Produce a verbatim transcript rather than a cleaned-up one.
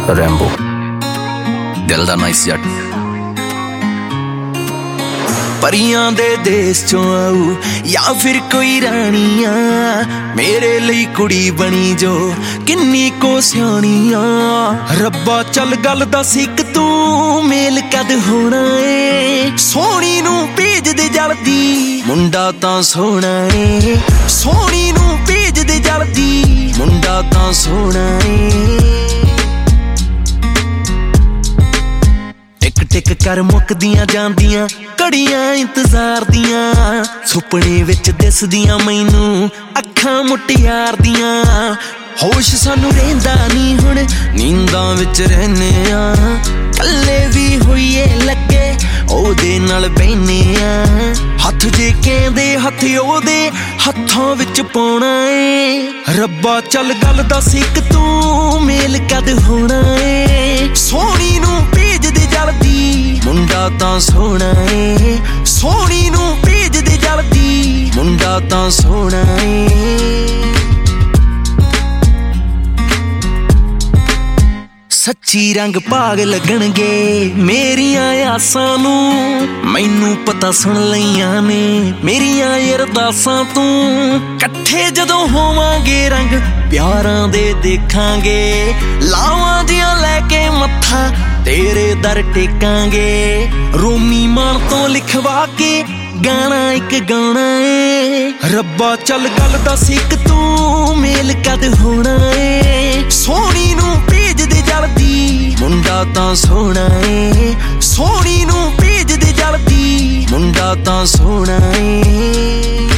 Rambo ਦਿਲ ਦਾ nice ਜੱਟ ਪਰੀਆਂ ਦੇ ਦੇਸ਼ ਚੋਂ ਆਊ ਜਾਂ ਫਿਰ ਕੋਈ ਰਾਣੀਆਂ ਮੇਰੇ ਲਈ ਕੁੜੀ ਬਣੀ ਜੋ ਕਿੰਨੀ ਕੋ ਸਿਆਣੀਆਂ ਰੱਬਾ ਚੱਲ ਗੱਲ ਦੱਸ ਇੱਕ ਤੂੰ ਮੇਲ ਕਦ ਹੋਣਾ ਏ ਸੋਹਣੀ ਨੂੰ ਭੇਜ ਦੇ ਜਲਦੀ ਮੁੰਡਾ ਤਾਂ ਸੋਹਣਾ ਏ ਸੋਹਣੀ ਨੂੰ ਭੇਜ ਦੇ ਜਲਦੀ ਮੁੰਡਾ ਤਾਂ ਸੋਹਣਾ ਏ ਟਿਕ ਕਰ ਮੁੱਕਦੀਆਂ ਜਾਂਦੀਆਂ ਘੜੀਆਂ ਇੰਤਜ਼ਾਰ ਦੀਆਂ ਸੁਪਨੇ ਵਿੱਚ ਦਿਸਦੀਆਂ ਮੈਨੂੰ ਅੱਖਾਂ ਮੁਟਿਆਰ ਦੀਆਂ ਹੋਸ਼ ਸਾਨੂੰ ਰਹਿੰਦਾ ਨੀ ਹੁਣ ਨੀਂਦਾਂ ਵਿੱਚ ਰਹਿੰਦੇ ਆ ਕੱਲੇ ਵੀ ਹੋਈਏ ਲੱਗੇ ਉਹਦੇ ਨਾਲ ਬਹਿਨੇ ਆ ਹੱਥ ਜੇ ਕਹਿੰਦੇ ਹੱਥ ਉਹਦੇ ਹੱਥਾਂ ਵਿੱਚ ਪਾਉਣਾ ਏ ਰੱਬਾ ਚੱਲ ਗੱਲ ਦੱਸ ਇੱਕ ਤੂੰ ਮੇਲ ਕਦ ਹੋਣਾ ਏ ਸੋਹਣੀ ਨੂੰ ਭੇਜ ਦੇ ਜਲਦੀ ਮੁੰਡਾ ਤਾਂ ਸੋਹਣਾ ਏ ਸੋਹਣੀ ਨੂੰ ਭੇਜ ਦੇ ਜਲਦੀ ਮੁੰਡਾ ਤਾਂ ਸੋਹਣਾ ਏ ਸੱਚੀ ਰੰਗ ਭਾਗ ਲੱਗਣਗੇ ਮੇਰੀਆਂ ਆਸਾਂ ਨੂੰ ਮੈਨੂੰ ਪਤਾ ਸੁਣ ਲਈਆਂ ਨੇ ਮੇਰੀਆਂ ਅਰਦਾਸਾਂ ਤੂੰ ਇਕੱਠੇ ਜਦੋਂ ਹੋਵਾਂਗੇ ਰੰਗ ਪਿਆਰਾਂ ਦੇ ਦੇਖਾਂਗੇ ਲਾਵਾਂ ਦੀਆਂ ਲੈ ਕੇ ਮੱਥਾ ਤੇਰੇ ਦਰ ਟੇਕਾਂਗੇ ਰੋਮੀ ਮਾਨ ਤੋਂ ਲਿਖਵਾ ਕੇ ਗਾਣਾ ਇੱਕ ਗਾਉਣਾ ਏ ਰੱਬਾ ਚੱਲ ਗੱਲ ਦੱਸ ਇੱਕ ਤੂੰ ਮੇਲ ਕਦ ਹੋਣਾ ਏ ਸੋਹਣੀ ਨੂੰ ਭੇਜ ਦੇ ਜਲਦੀ ਮੁੰਡਾ ਤਾਂ ਸੋਹਣਾ ਏ ਸੋਹਣੀ ਨੂੰ ਭੇਜ ਦੇ ਜਲਦੀ ਮੁੰਡਾ ਤਾਂ ਸੋਹਣਾ ਏ